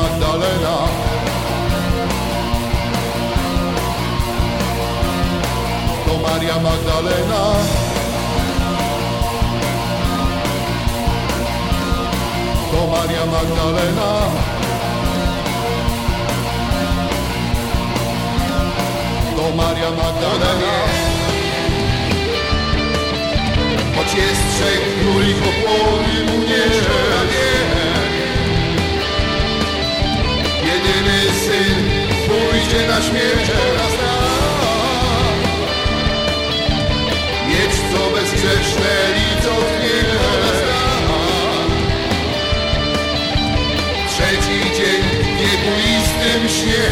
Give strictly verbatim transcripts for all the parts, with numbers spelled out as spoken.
Magdalena. To Maria Magdalena. To Maria Magdalena. To Maria Magdalena. Choć jest trzech królik, pokłoni mu nie jedyny syn pójdzie na śmierć raz raz. Miecz co bezgrzeszne licotnie trzeci dzień w wiekuistym śnie.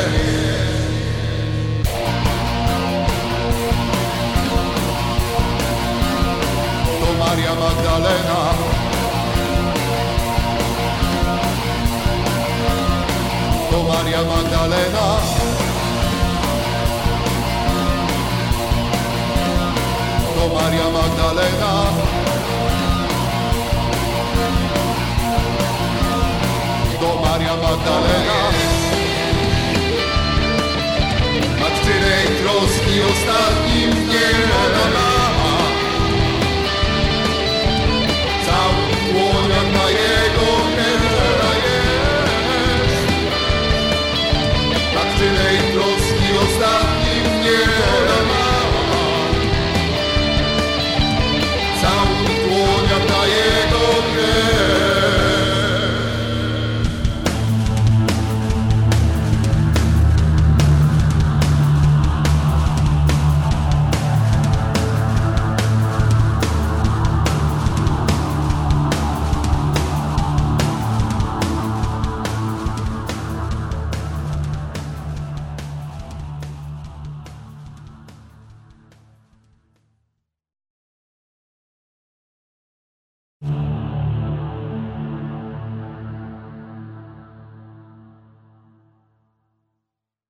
Maria Magdalena. To Maria Magdalena. To Maria Magdalena. To Maria Magdalena. Matczynej troski ostatnim dniem ona na jego krewna jest. Matczynej troski ostatnim dniem całą dłoniach na jego krew. you